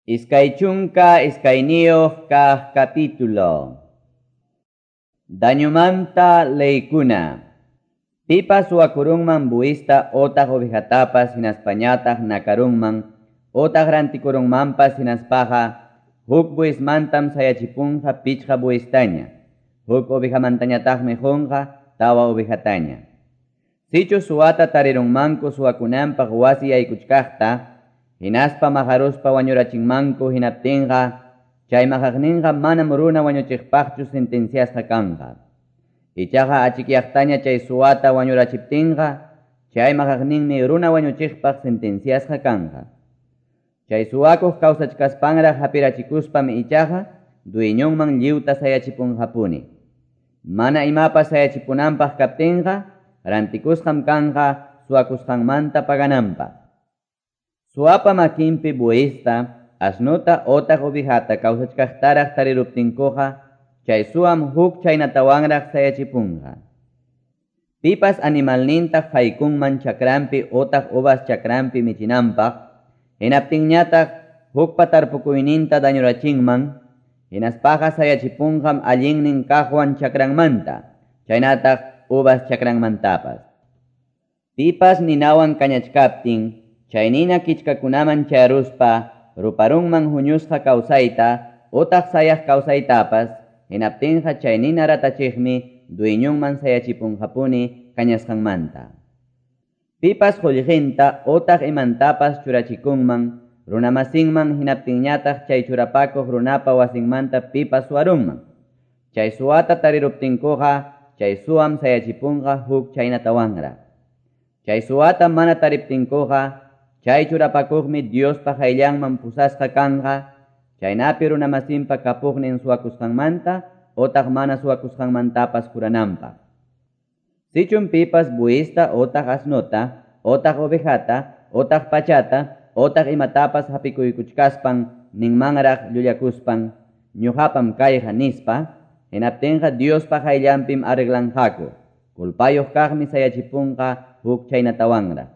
Iskaychunka iskayniyuq kaq capítulo. Dañumanta leykuna. Pipas suwakurunman buista otaq ovejatapas hinaspañataq nakarunman otaq rantikurunmanpas hinaspaqa huk buismantam sayachipunqa pichqa buistaña, huk ovejamantañataqmi hunqa tawa ovejataña. Sichu suwata tarirunmanku suwakunanpaq wasi yaykuchkaqta hinaspa majaruspa wañurachinmanku hinaptinqa chay majaqninqa manam runa wañuchiqpaqchu sentenciasqa kanqa. Ichaqa achikyaqtaña chay suwata wañurachiptinqa chay majaqninmi runa wañuchiqpaq sentenciasqa kanqa. Chay suwakuq kawsachkaspanraq hapirachikuspam ichaqa dueñonman lliwta sayachipunqapuni. Mana imapas sayachipunanpaq kaptinqa rantikusqam kanqa suwakusqanmanta pagananpaq. Suwapa makinpi buista asnuta otaq ovejata kawsachkaqtaraq tariruptinkuqa chay suwam huk chaynatawanraq sayachipunqa. Pipas animalnintaq haykunman chakrampi otaq uvas chakrampi michinanpaq hinaptinñataq huk patarpukuyninta dañurachinman hinaspaqa sayachipunqam allinnin kaqwan chakranmanta chaynataq uvas chakranmantapas. Pipas ninawan kañachkaptin chay nina kichkakunaman charuspa ruparunman huñusqa kawsayta otaq sayaq kawsaytapas hinaptinqa chay nina ratachiqmi dueñonman sayachipunqapuni kañasqanmanta. Pipas qullqinta otaq imantapas churachikunman runamasinman hinaptinñataq chay churapakuq runapa wasinmanta pipas suwarunman. Chay suwata tariruptinkuqa chay suwam sayachipunqa huk chaynatawanraq. Chay suwata mana tariptinkuqa chay churapakuqmi Diospa hayllanman pusasqa kanqa, chaynapi runamasinpa kapuqnin suwakusqanmanta otaq mana suwakusqanmantapas kurananpaq. Sichun pipas buista otaq asnuta, otaq ovejata, otaq pachata, otaq imatapas hapikuykuchkaspan ninmanraq llullakuspan ñuqapam kayqa nispa, hinaptinqa Diospa hayllanpim arreglanqaku, culpayuq kaqmi sayachipunqa huk chaynatawanraq.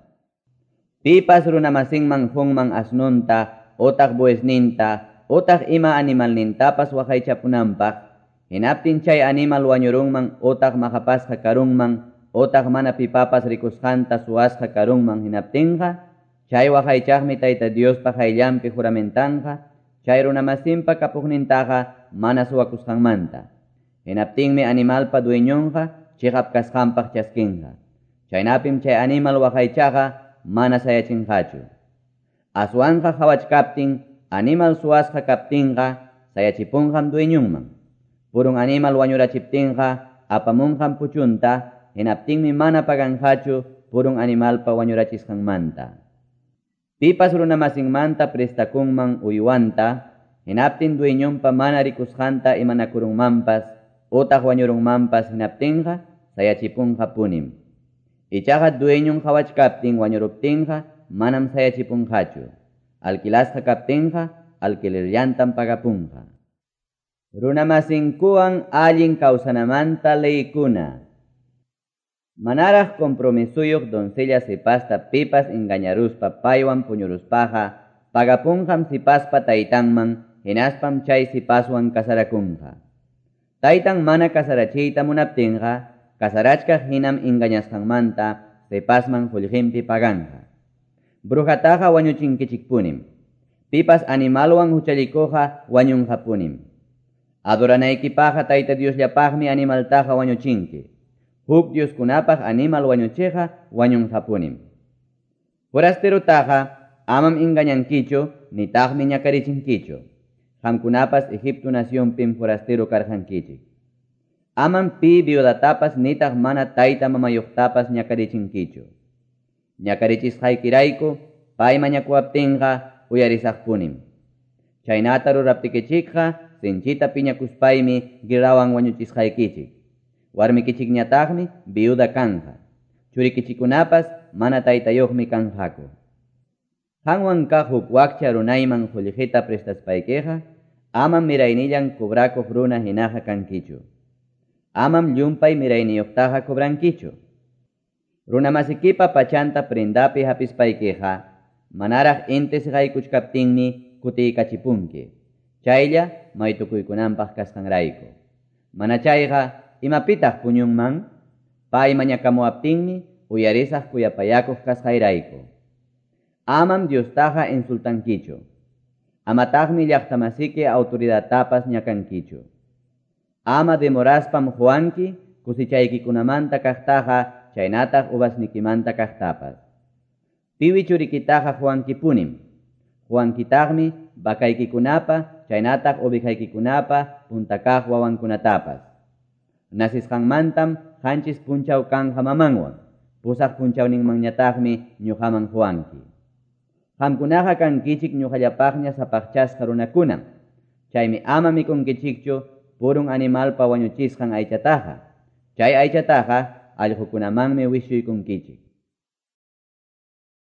Pipas runamasinman hunman asnunta, otaq buisninta, otaq ima animalnintapas waqaychapunanpaq, hinaptin chay animal wañurunman otaq maqapasqa karunman, otaq mana pipapas rikusqanta suwasqa karunman hinaptinqa, chay waqaychaqmi Tayta Diospa hayllanpi juramentanqa, chay runamasinpa kapuqnintaqa mana suwakusqanmanta. Hinaptinmi animalpa dueñonqa chiqap kasqanpaq chaskinqa. Chaynapim chay animal waqaychaqa mana sayachinqachu. Aswanqa hawachkaptin animal suwasqa kaptinqa sayachipunqam dueñonman. Purun animal wañurachiptinqa apamunqam puchunta, hinaptinmi mana paganqachu purun animalpa wañurachisqanmanta. Pipas runamasinmanta prestakunman uywanta, hinaptin dueñonpa mana rikusqanta imanakurunmanpas otaq wañurunmanpas hinaptinqa sayachipunqa punim. Ichaqa dueñon hawachkaptin wañuruptinqa manam sayachipunqachu. Alquilasqa kaptinqa alquilerllantam pagapunqa. Runamasinkuwan allin kawsanamanta leykuna. Manaraq compromisuyuq doncella sipasta pipas engañaruspa paywan puñuruspaqa pagapunqam sipaspa taytanman hinaspam chay sipaswan kasarakunqa. Taytan mana kasarachiyta munaptinqa kasarachkaq hinam engañasqanmanta sipasman qullqinpi paganqa. Brujataqa wañuchinkichikpunim. Pipas animalwan huchalikuqa wañunqapunim. Adoranaykipaqa Tayta Diosllapaqmi animaltaqa wañuchinki. Huk Dioskunapaq animal wañuchiqa wañunqapunim. Forasterutaqa amam engañankichu nitaqmi ñakarichinkichu. Qamkunapas Egipto nacionpim forastero karqankichik. Amam pi viudatapas nitaq mana tayta mamayuqtapas ñakarichinkichu. Ñakarichisqaykirayku pay mañakuwaptinqa uyarisaqpunim. Chaynata ruraptikichikqa sinchita piñakuspaymi girawan wañuchisqaykichik. Warmikichikñataqmi viuda kanqa. Churikichikunapas mana taytayuqmi kanqaku. Qanwan kaq huk wakcha runayman qullqita prestaspaykiqa amam miraynillan kubrakuq runa hinaqa kankichu. Amam llumpay mirayniyuqtaqa kubrankichu. Runamasikipa pachanta prendapi hapispaykiqa manaraq inti siqaykuchkaptinmi kutiikachipunki. Chaylla maytukuykunanpaq kasqanrayku. Mana chayqa imapitaq puñunman, pay mañakamuaptinmi uyarisaq kuyapayakuq kasqayrayku. Amam Diostaqa insultankichu. Amataqmi llaqtamasiki autoridadtapas ñakankichu. Ama demoraspam Juanki kusichaykikunamanta kaqtaqa chaynataq uvasnikimanta kaqtapas. Piwi churikitaqa Juankipunim. Juankitaqmi vakaykikunapa chaynataq ovejaykikunapa puntakaq wawankunatapas. Nasisqanmantam qanchis punchaw kanja mamanwan. Pusaq punchawninmanñataqmi ñuqaman Juanki. Qamkunaqa kankichik ñuqallapaqña sapaqchasqa runakunam. Chaymi ama mikunkichikchu purun animalpa wañuchisqan aychataqa. Chay aychataqa allqukunamanmi wishyuykunkichik.